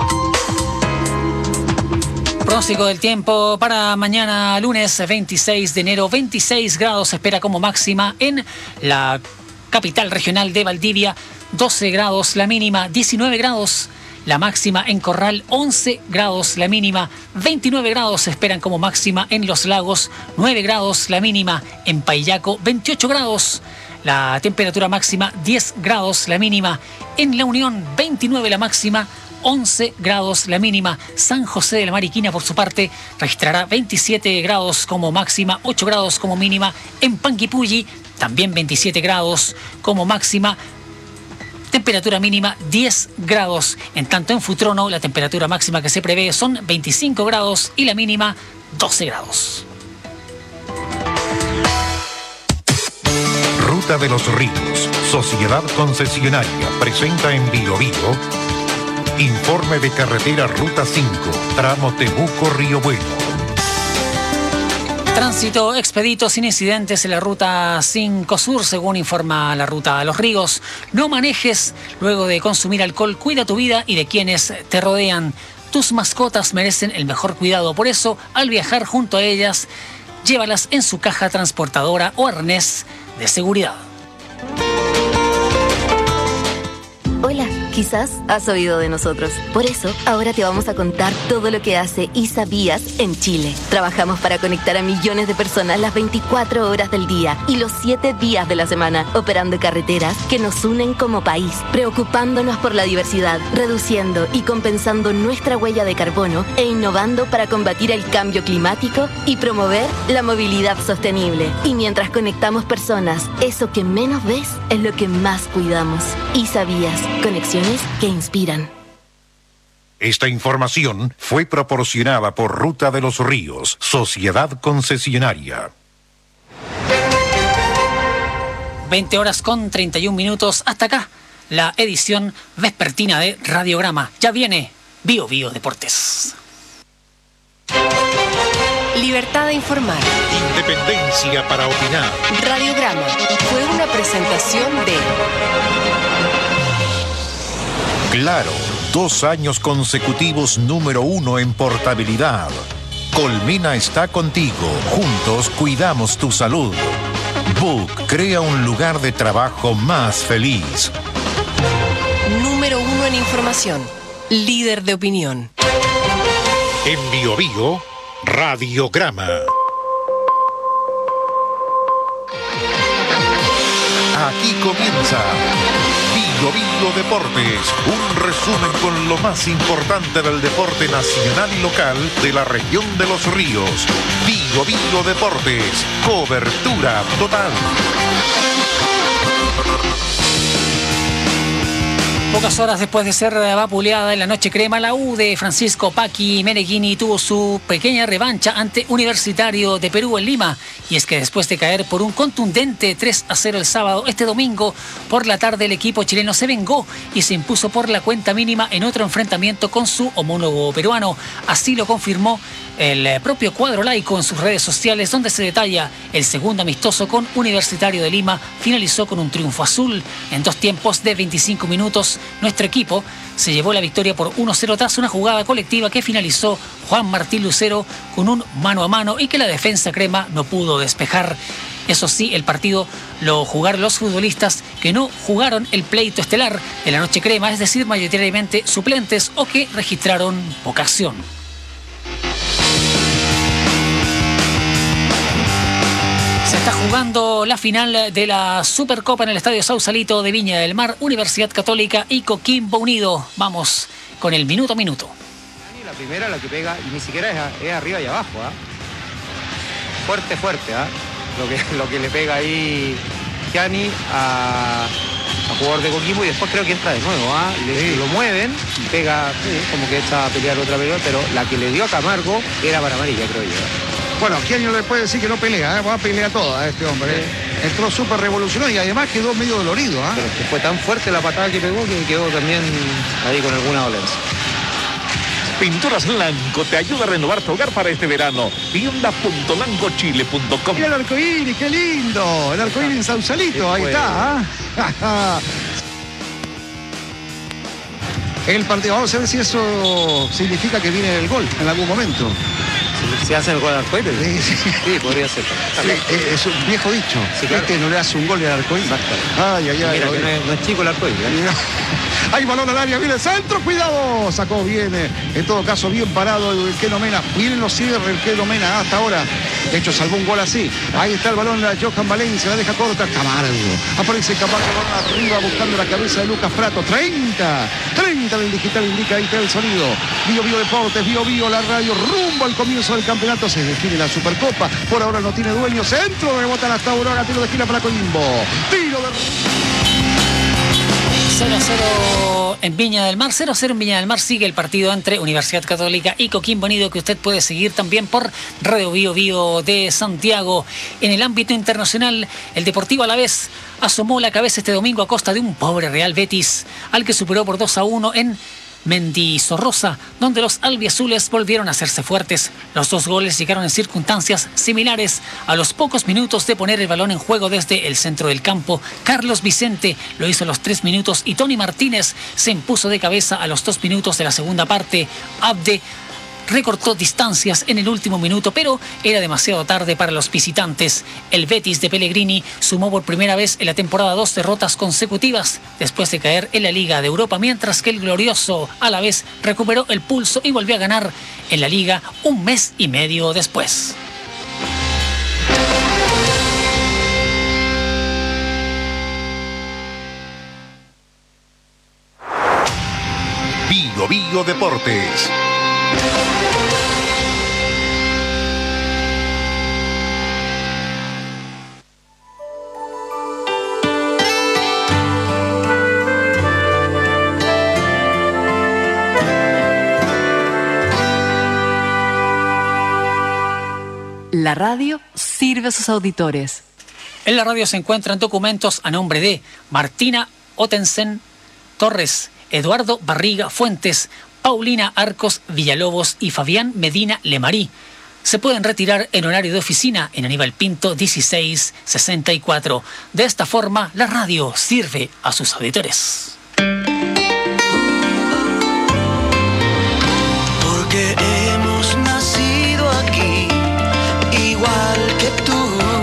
Pronóstico del tiempo para mañana lunes 26 de enero, 26 grados se espera como máxima en la capital regional de Valdivia, 12 grados la mínima, 19 grados la máxima en Corral, 11 grados la mínima, 29 grados se esperan como máxima en Los Lagos, 9 grados la mínima en Paillaco, 28 grados la temperatura máxima, 10 grados la mínima en La Unión, 29 la máxima, 11 grados la mínima. San José de la Mariquina, por su parte, registrará 27 grados como máxima, 8 grados como mínima. En Panguipulli, también 27 grados como máxima. Temperatura mínima 10 grados. En tanto, en Futrono, la temperatura máxima que se prevé son 25 grados y la mínima 12 grados. Ruta de los Ríos, Sociedad Concesionaria, presenta en Bio Bio informe de carretera Ruta 5, tramo Temuco-Río Bueno. Tránsito expedito sin incidentes en la Ruta 5 Sur, según informa la Ruta a los Ríos. No manejes luego de consumir alcohol, cuida tu vida y de quienes te rodean. Tus mascotas merecen el mejor cuidado, por eso, al viajar junto a ellas, llévalas en su caja transportadora o arnés de seguridad. Hola, quizás has oído de nosotros. Por eso, ahora te vamos a contar todo lo que hace ISABías en Chile. Trabajamos para conectar a millones de personas las 24 horas del día y los 7 días de la semana, operando carreteras que nos unen como país, preocupándonos por la diversidad, reduciendo y compensando nuestra huella de carbono e innovando para combatir el cambio climático y promover la movilidad sostenible. Y mientras conectamos personas, eso que menos ves es lo que más cuidamos. ISABías. Conexiones que inspiran. Esta información fue proporcionada por Ruta de los Ríos, Sociedad Concesionaria. 20 horas con 31 minutos. Hasta acá, la edición vespertina de Radiograma. Ya viene Bio Bio Deportes. Libertad de informar. Independencia para opinar. Radiograma fue una presentación de... Claro, 2 años consecutivos número 1 en portabilidad. Colmena está contigo. Juntos cuidamos tu salud. Book crea un lugar de trabajo más feliz. Número 1 en información. Líder de opinión. En Bio Bio, Radiograma. Aquí comienza Bio Bio Deportes, un resumen con lo más importante del deporte nacional y local de la región de los ríos. Bio Bio Deportes, cobertura total. Pocas horas después de ser vapuleada en la noche crema, la U de Francisco Paqui Meneghini tuvo su pequeña revancha ante Universitario de Perú en Lima. Y es que después de caer por un contundente 3-0 el sábado, este domingo por la tarde el equipo chileno se vengó y se impuso por la cuenta mínima en otro enfrentamiento con su homólogo peruano. Así lo confirmó el propio cuadro laico en sus redes sociales, donde se detalla el segundo amistoso con Universitario de Lima finalizó con un triunfo azul. En 2 tiempos de 25 minutos, nuestro equipo se llevó la victoria por 1-0 tras una jugada colectiva que finalizó Juan Martín Lucero con un mano a mano y que la defensa crema no pudo despejar. Eso sí, el partido lo jugaron los futbolistas que no jugaron el pleito estelar de la noche crema, es decir, mayoritariamente suplentes o que registraron poca acción. Se está jugando la final de la Supercopa en el Estadio Sausalito de Viña del Mar, Universidad Católica y Coquimbo Unido. Vamos con el minuto a minuto. La primera la que pega, y ni siquiera es arriba y abajo, ¿ah? Fuerte, ¿ah? Lo que le pega ahí Gianni a jugador de Coquimbo, y después creo que entra de nuevo, ¿ah? Lo mueven y pega, como que echa a pelear otra pelota, pero la que le dio a Camargo era para amarilla, creo yo. Bueno, ¿quién no le puede decir que no pelea? Va a pelear toda este hombre. Entró súper revolucionario y además quedó medio dolorido. Pero es que fue tan fuerte la patada que pegó que quedó también ahí con alguna dolencia. Pinturas Lanco te ayuda a renovar tu hogar para este verano. Tienda.lancochile.com. Mira el arcoíris, qué lindo. El arcoíris en Sausalito, ahí está. El partido, vamos a ver si eso significa que viene el gol en algún momento. se hace el gol al arcoíris. Sí, podría ser. Es un viejo dicho. Sí, claro. No le hace un gol al arcoíris. Ay, ay, ay. Mira, que no es chico el arcoíris. Hay balón al área, viene el centro, cuidado. Sacó bien, en todo caso, bien parado el Keno Mena. Vienen los cierres el Keno Mena hasta ahora. De hecho, salvó un gol así. Ahí está el balón, la Johan Valencia, la deja corta. Camargo. Aparece Camargo arriba buscando la cabeza de Lucas Prato. 30 del digital indica, ahí está el sonido. Bio Deportes, Bio, la radio, rumbo al comienzo del campeonato. Se define la Supercopa. Por ahora no tiene dueño. Centro, rebotan hasta Aurora. Tiro de esquina para Coimbo. Tiro de... 0-0 en Viña del Mar, 0-0 en Viña del Mar. Sigue el partido entre Universidad Católica y Coquimbo Unido, que usted puede seguir también por Radio Bio de Santiago. En el ámbito internacional, el Deportivo Alavés asomó la cabeza este domingo a costa de un pobre Real Betis, al que superó por 2-1 en Mendizorroza, donde los albiazules volvieron a hacerse fuertes. Los dos goles llegaron en circunstancias similares. A los pocos minutos de poner el balón en juego desde el centro del campo, Carlos Vicente lo hizo a los 3 minutos y Tony Martínez se impuso de cabeza a los 2 minutos de la segunda parte. Abde recortó distancias en el último minuto, pero era demasiado tarde para los visitantes. El Betis de Pellegrini sumó por primera vez en la temporada 2 derrotas consecutivas después de caer en la Liga de Europa, mientras que el glorioso Alavés recuperó el pulso y volvió a ganar en la Liga un mes y medio después. Bio Deportes. La radio sirve a sus auditores. En la radio se encuentran documentos a nombre de Martina Ottensen Torres, Eduardo Barriga Fuentes, Paulina Arcos Villalobos y Fabián Medina Lemarí. Se pueden retirar en horario de oficina en Aníbal Pinto 1664. De esta forma, la radio sirve a sus auditores. Porque hemos nacido aquí, igual que tú.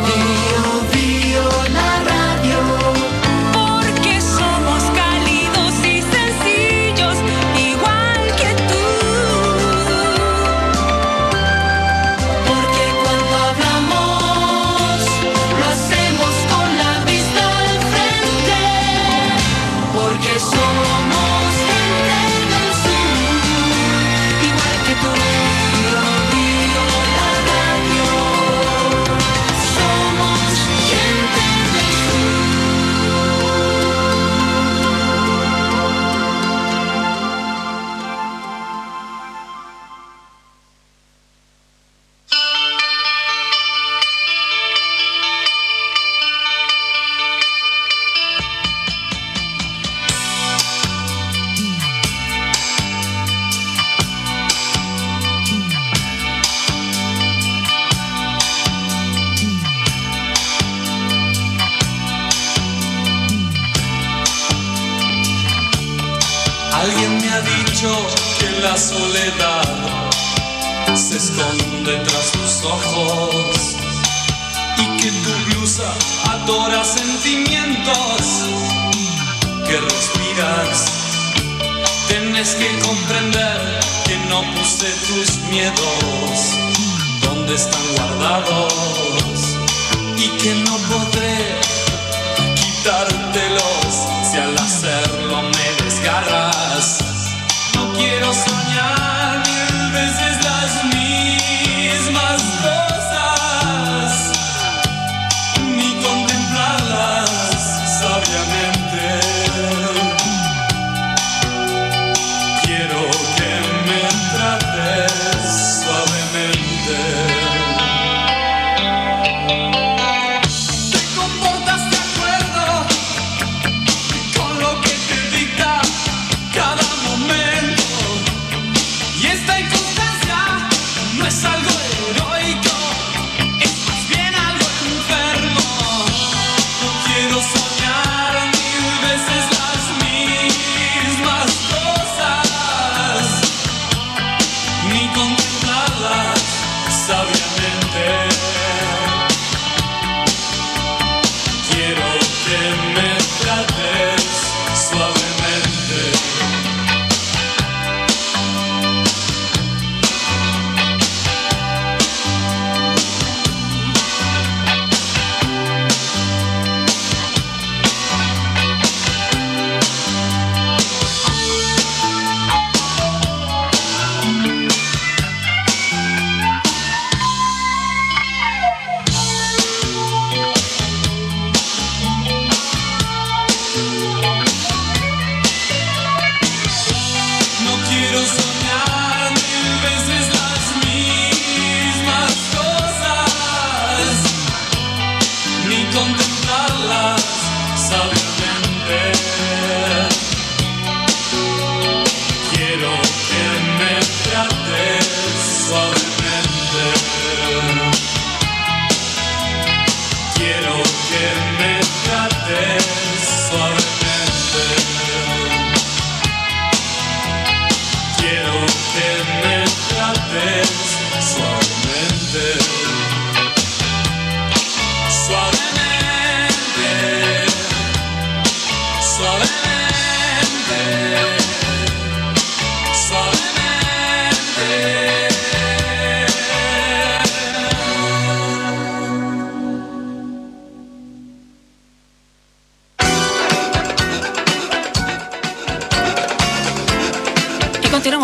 Alguien me ha dicho que la soledad se esconde tras tus ojos y que tu blusa adora sentimientos que respiras. Tienes que comprender que no puse tus miedos donde están guardados y que no podré quitártelos si al hacerlo me desgarras. No quiero soñar 1000 veces las mismas cosas, ni contemplarlas sabiamente. Quiero que me trates suavemente.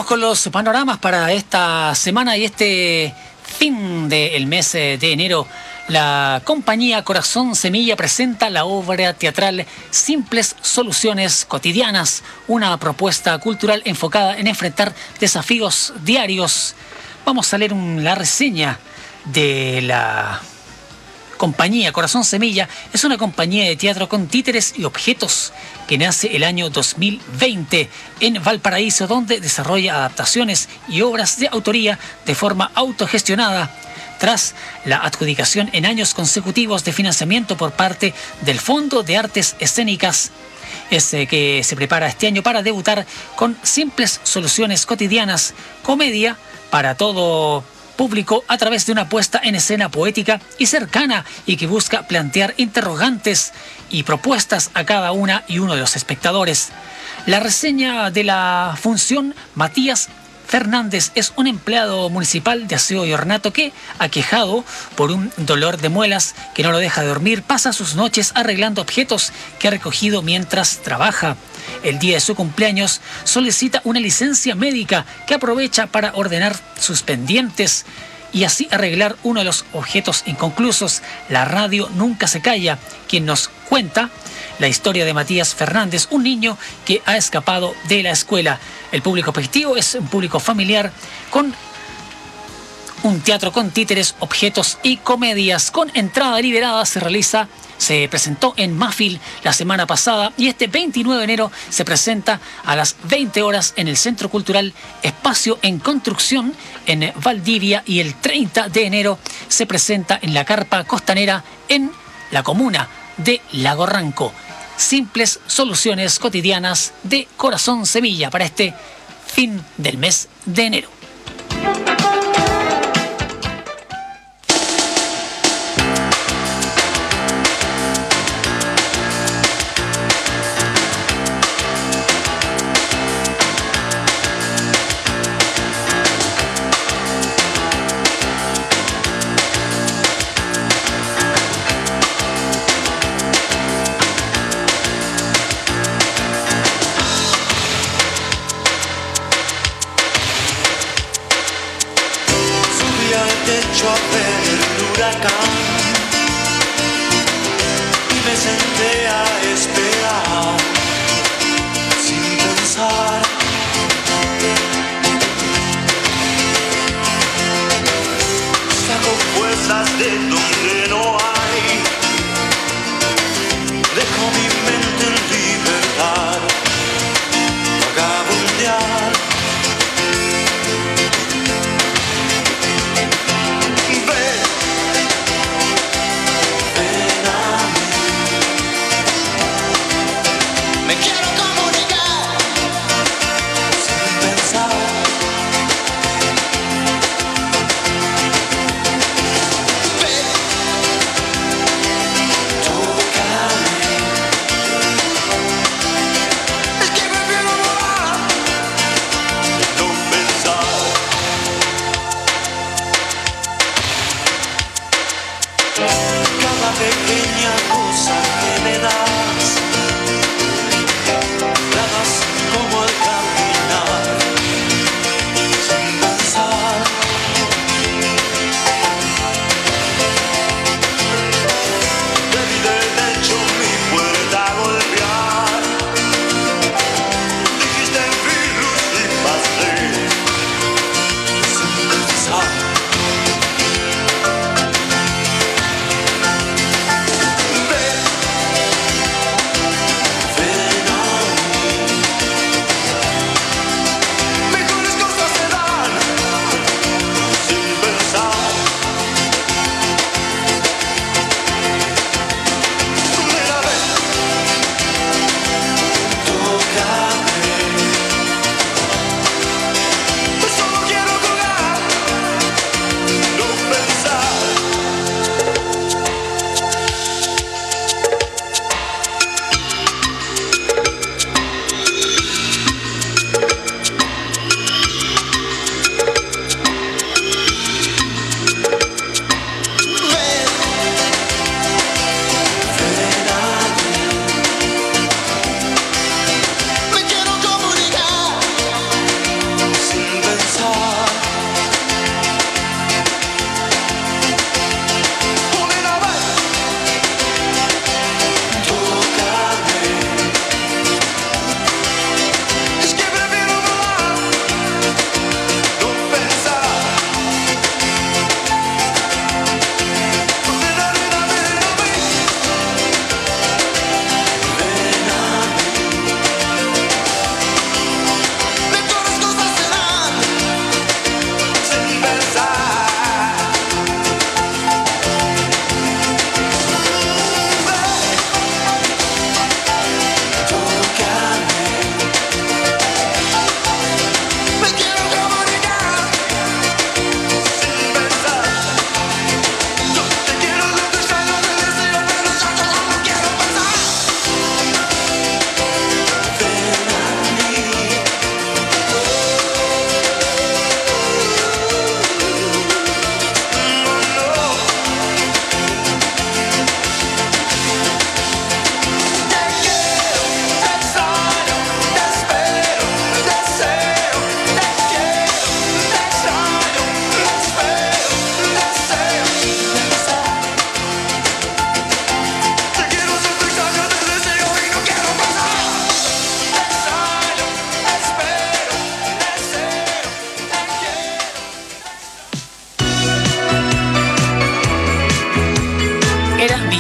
Vamos con los panoramas para esta semana y este fin del mes de enero. La compañía Corazón Semilla presenta la obra teatral Simples Soluciones Cotidianas, una propuesta cultural enfocada en enfrentar desafíos diarios. Vamos a leer la reseña de la compañía Corazón Semilla. Es una compañía de teatro con títeres y objetos que nace el año 2020 en Valparaíso, donde desarrolla adaptaciones y obras de autoría de forma autogestionada. Tras la adjudicación en años consecutivos de financiamiento por parte del Fondo de Artes Escénicas, que se prepara este año para debutar con Simples Soluciones Cotidianas, comedia para todo público a través de una puesta en escena poética y cercana y que busca plantear interrogantes y propuestas a cada una y uno de los espectadores. La reseña de la función: Matías Fernández es un empleado municipal de aseo y ornato que, aquejado por un dolor de muelas que no lo deja dormir, pasa sus noches arreglando objetos que ha recogido mientras trabaja. El día de su cumpleaños solicita una licencia médica que aprovecha para ordenar sus pendientes y así arreglar uno de los objetos inconclusos. La radio nunca se calla, quien nos cuenta la historia de Matías Fernández, un niño que ha escapado de la escuela. El público objetivo es un público familiar con un teatro con títeres, objetos y comedias. Con entrada liberada se presentó en Mafil la semana pasada y este 29 de enero se presenta a las 20 horas en el Centro Cultural Espacio en Construcción en Valdivia, y el 30 de enero se presenta en la Carpa Costanera en la comuna de Lago Ranco. Simples Soluciones Cotidianas de Corazón Semilla para este fin del mes de enero.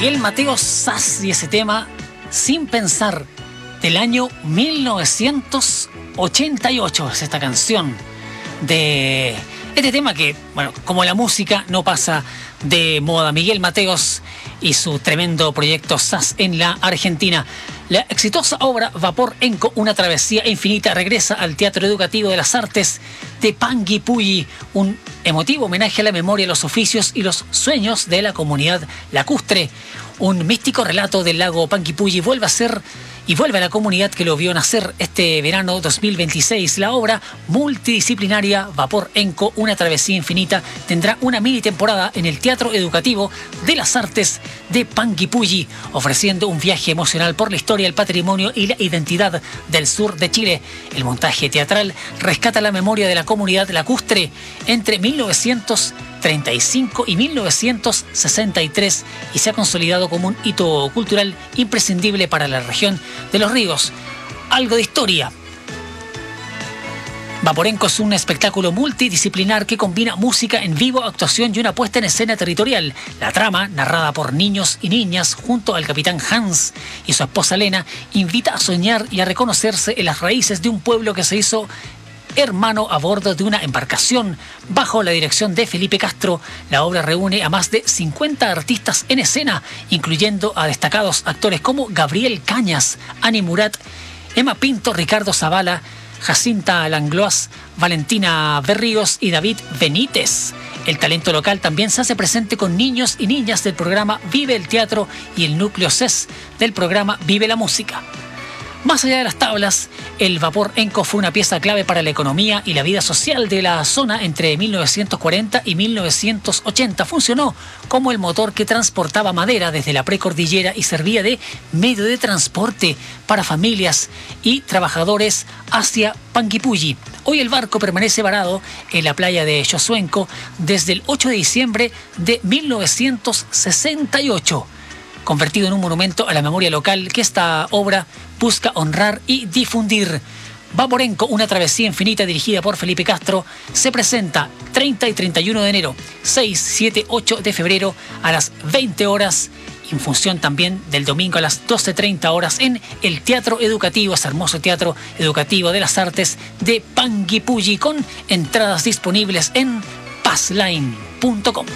Miguel Mateos Sass y ese tema Sin Pensar, del año 1988. Es esta canción de este tema que, bueno, como la música no pasa de moda. Miguel Mateos y su tremendo proyecto Sass en la Argentina. La exitosa obra Vapor Enco, una travesía infinita, regresa al Teatro Educativo de las Artes de Panguipulli, un emotivo homenaje a la memoria, los oficios y los sueños de la comunidad lacustre. Un místico relato del lago Panguipulli vuelve a la comunidad que lo vio nacer este verano 2026. La obra multidisciplinaria Vapor Enco, una travesía infinita, tendrá una mini temporada en el Teatro Educativo de las Artes de Panguipulli, ofreciendo un viaje emocional por la historia, el patrimonio y la identidad del sur de Chile. El montaje teatral rescata la memoria de la comunidad lacustre entre 1935 y 1963 y se ha consolidado como un hito cultural imprescindible para la región de Los Ríos. Algo de historia. Vaporenco es un espectáculo multidisciplinar que combina música en vivo, actuación y una puesta en escena territorial. La trama, narrada por niños y niñas junto al capitán Hans y su esposa Lena, invita a soñar y a reconocerse en las raíces de un pueblo que se hizo hermano a bordo de una embarcación. Bajo la dirección de Felipe Castro, la obra reúne a más de 50 artistas en escena, incluyendo a destacados actores como Gabriel Cañas, Ani Murat, Emma Pinto, Ricardo Zavala, Jacinta Langlois, Valentina Berríos y David Benítez. El talento local también se hace presente con niños y niñas del programa Vive el Teatro y el núcleo CES del programa Vive la Música. Más allá de las tablas, el Vapor Enco fue una pieza clave para la economía y la vida social de la zona entre 1940 y 1980. Funcionó como el motor que transportaba madera desde la precordillera y servía de medio de transporte para familias y trabajadores hacia Panguipulli. Hoy el barco permanece varado en la playa de Yosuenco desde el 8 de diciembre de 1968. Convertido en un monumento a la memoria local que esta obra busca honrar y difundir. Vaporenco, una travesía infinita, dirigida por Felipe Castro, se presenta 30 y 31 de enero, 6, 7, 8 de febrero a las 20 horas, en función también del domingo a las 12:30 horas en el Teatro Educativo, ese hermoso Teatro Educativo de las Artes de Panguipulli, con entradas disponibles en passline.com.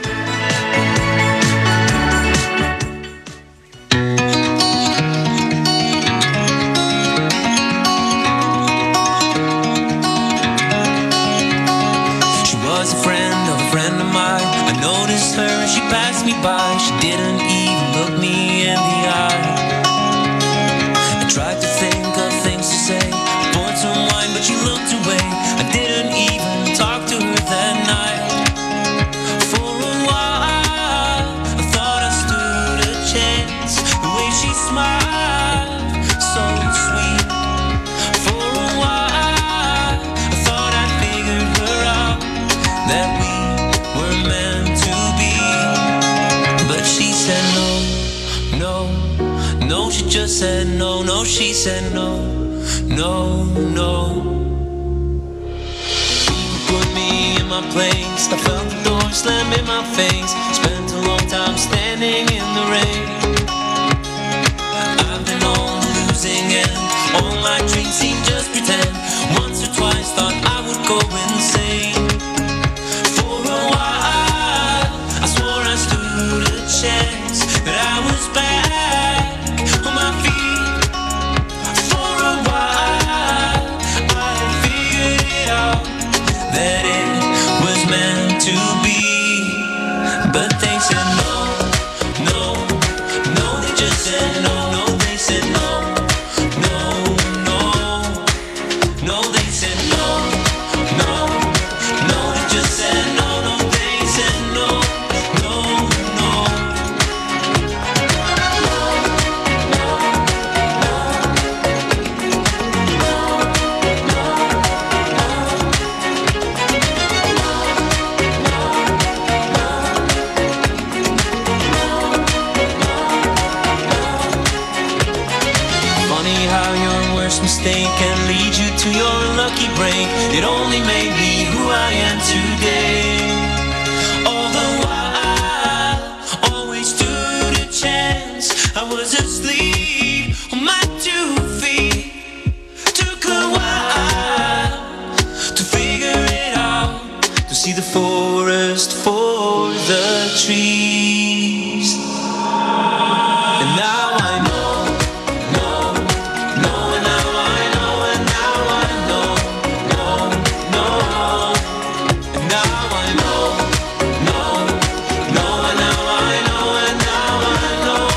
Her, she passed me by, she didn't even look me in the eye. I tried to think of things to say, poured some wine but she looked away. I didn't even talk to her that night. For a while I thought I stood a chance, the way she smiled, so sweet. For a while I thought I figured her out, that we were meant to. She said no, she just said no, she said no. Put me in my place, I felt the door slam in my face. Spent a long time standing in the rain. I've been on the losing end, all my dreams seem just pretend. Once or twice thought I would go insane. For a while I swore I stood a chance, that I was back on my feet. For a while I figured it out, that it was meant to be. But they said no, they just said no, they said no, they said no, they just said no, they said no. Mistake can lead you to your lucky break. It only made me who I am today. Although I always stood a chance. trees. And now I know, and now I know, and now I know, and now I know, and now I know, and now I know,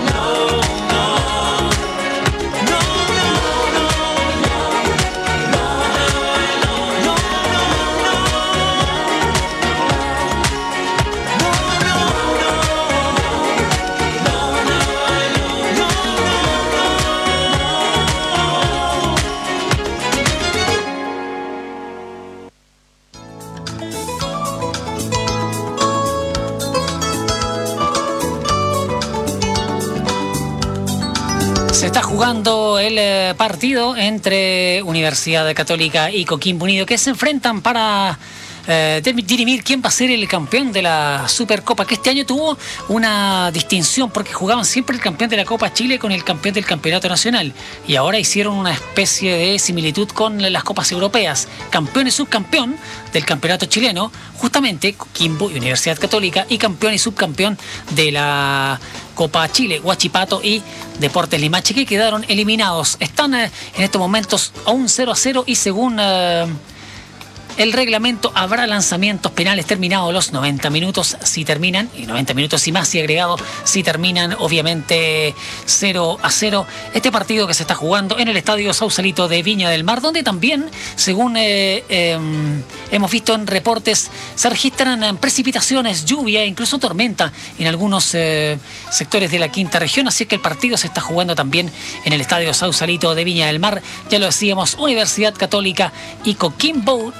Se está jugando el partido entre Universidad Católica y Coquimbo Unido, que se enfrentan para dirimir quién va a ser el campeón de la Supercopa, que este año tuvo una distinción porque jugaban siempre el campeón de la Copa Chile con el campeón del Campeonato Nacional, y ahora hicieron una especie de similitud con las Copas Europeas, campeón y subcampeón del Campeonato Chileno, justamente Coquimbo y Universidad Católica, y campeón y subcampeón de la Copa Chile, Huachipato y Deportes Limache, que quedaron eliminados. Están en estos momentos a un 0-0 y según el reglamento habrá lanzamientos penales terminados los 90 minutos, si terminan, y 90 minutos y más, y agregado, si terminan, obviamente 0-0. Este partido que se está jugando en el Estadio Sausalito de Viña del Mar, donde también, según hemos visto en reportes, se registran precipitaciones, lluvia e incluso tormenta en algunos sectores de la quinta región, así que el partido se está jugando también en el Estadio Sausalito de Viña del Mar. Ya lo decíamos, Universidad Católica y Coquimbo.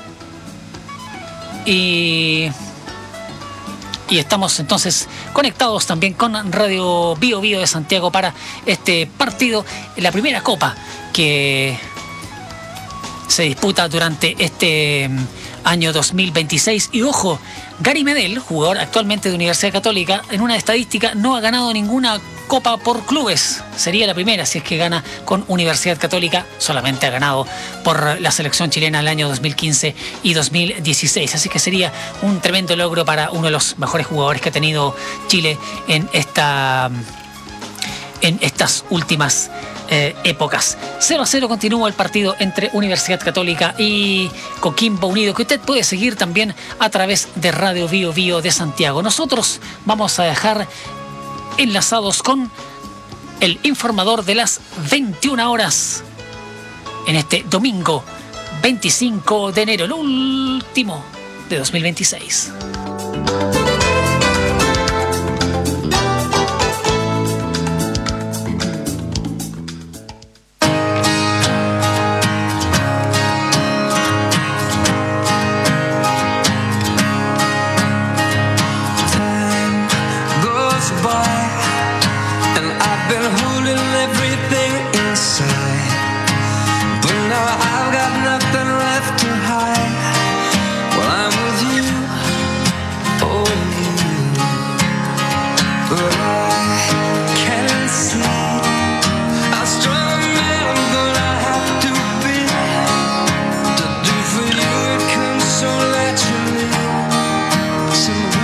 Y estamos entonces conectados también con Radio Bio Bio de Santiago para este partido, la primera copa que se disputa durante este año 2026. Y ojo, Gary Medel, jugador actualmente de Universidad Católica, en una estadística no ha ganado ninguna copa por clubes. Sería la primera si es que gana con Universidad Católica. Solamente ha ganado por la selección chilena el año 2015 y 2016. Así que sería un tremendo logro para uno de los mejores jugadores que ha tenido Chile en estas últimas épocas. 0-0 continúa el partido entre Universidad Católica y Coquimbo Unido, que usted puede seguir también a través de Radio Bio Bio de Santiago. Nosotros vamos a dejar enlazados con el informador de las 21 horas en este domingo 25 de enero, el último de 2026.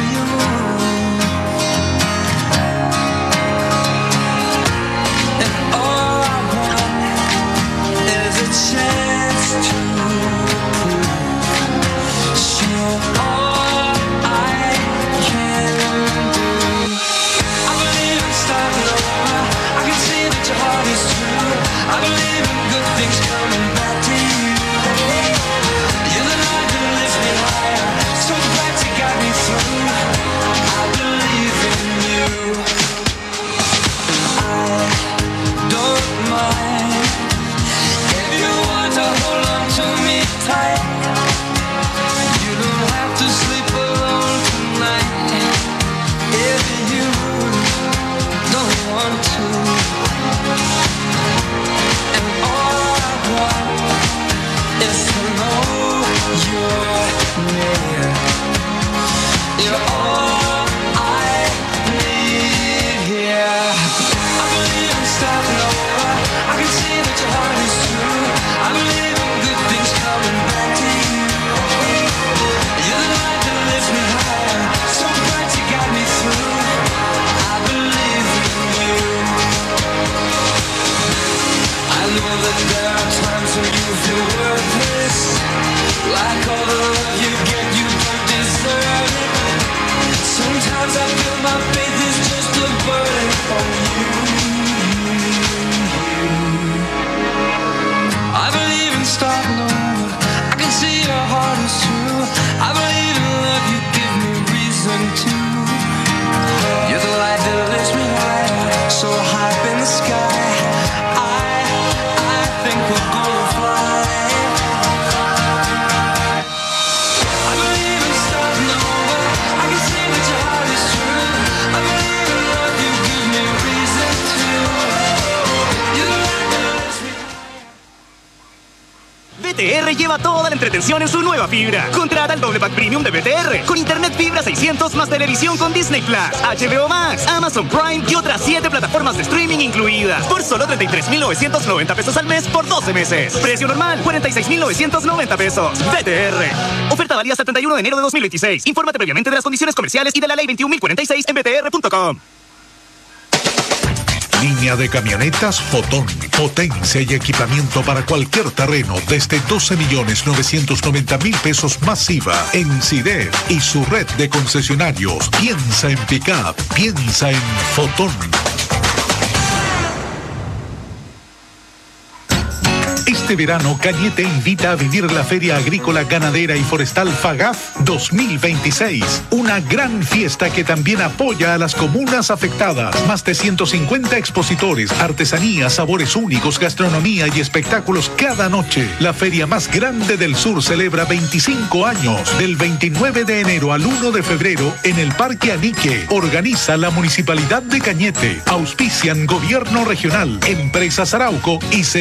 And Sometimes I feel my faith is just a burden on you. I believe in starting over. I can see your heart is true. I believe in love, you give me reason to. You're the light that lifts me higher, so high up in the sky. I think we're gonna fly. I believe in starting over. I can see that your heart is true. I believe in love, you give me reason to. You're the light that lifts me higher. BTR lleva toda la entretención en su nueva fibra. Contrata el doble pack premium de BTR con internet fibra 600 más televisión con Disney Plus, HBO Max, Amazon Prime y otras 7 plataformas de streaming incluidas por solo 33,990 pesos al mes por 12 meses. Precio normal 46,990 pesos. BTR. Oferta válida hasta el 31 de enero de 2026. Infórmate previamente de las condiciones comerciales y de la ley 21.046 en btr.com. Línea de camionetas Fotón. Potencia y equipamiento para cualquier terreno desde 12,990,000 pesos masiva en CIDEF y su red de concesionarios. Piensa en pick-up, piensa en Fotón. Este verano, Cañete invita a vivir la Feria Agrícola, Ganadera y Forestal FAGAF 2026. Una gran fiesta que también apoya a las comunas afectadas. Más de 150 expositores, artesanías, sabores únicos, gastronomía y espectáculos cada noche. La feria más grande del sur celebra 25 años. Del 29 de enero al 1 de febrero en el Parque Anique. Organiza la Municipalidad de Cañete. Auspician Gobierno Regional, Empresas Arauco y